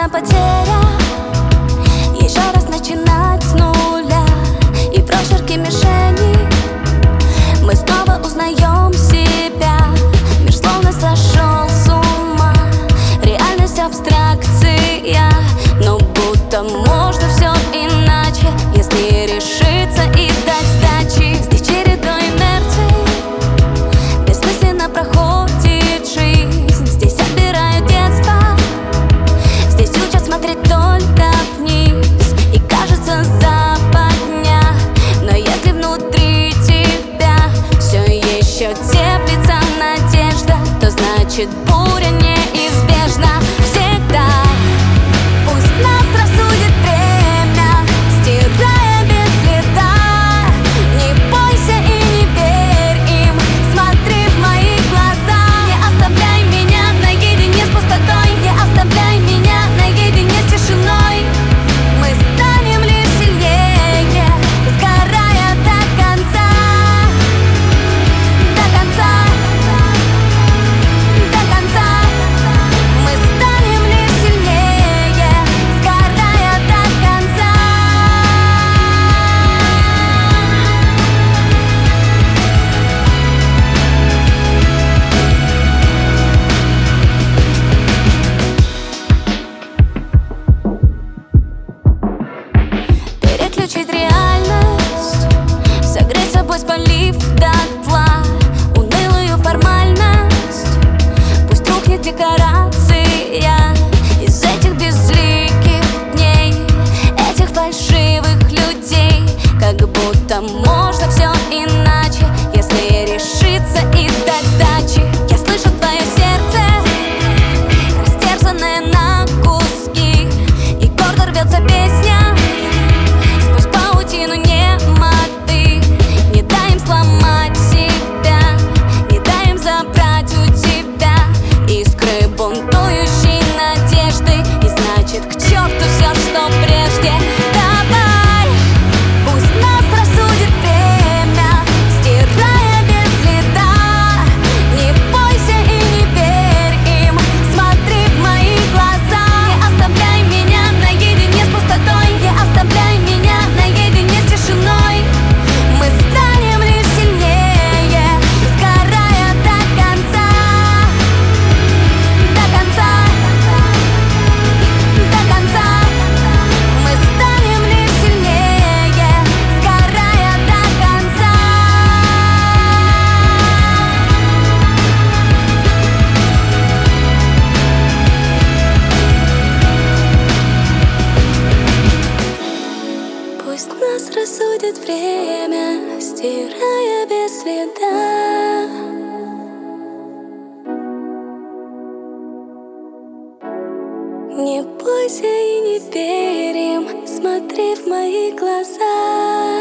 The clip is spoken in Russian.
страшная потеря. Еще раз начинать с нуля, и прочерки мишени. Мы снова узнаем себя. Мир словно сошел с ума. Реальность абстракция, но будто можно все иначе, если решиться и дать сдачи. Здесь чередой инерций бессмысленно проходит жизнь. Здесь отбирают детство, здесь учат смотреть только вниз. И кажется западня, но если внутри тебя все еще теплится надежда, то значит буря неизбежна всегда. Пусть нас рассудит время, стирая без следа. Не бойся и не верь им, смотри в мои глаза. Не оставляй меня наедине с пустотой, не оставляй меня наедине с тишиной. Мы станем лишь сильнее, сгорая до конца. До конца, до конца. Мы станем лишь сильнее, сгорая до конца. Переключить реальность, согреть собой, спалив дотла унылую формальность. Пусть рухнет декорация из этих безликих дней, этих фальшивых людей. Как будто можно все иначе, если решиться и дать сдачи. Я слышу твое сердце, растерзанное на куски, и гордо рвется песня сквозь паутину немоты. Не дай им сломать себя, не дай им забрать у тебя искры бунтующей надежды. И значит к черту все, что прежде. Давай, пусть нас рассудит время, стирая без следа. Не бойся и не верь им, смотри в мои глаза. Не оставляй меня наедине с пустотой, не оставляй меня наедине с тишиной. Мы станем лишь сильнее, сгорая до конца. До конца, до конца. Мы станем лишь сильнее, сгорая до конца. Пусть нас рассудит время, стирая без следа. Не бойся и не верь им, смотри в мои глаза.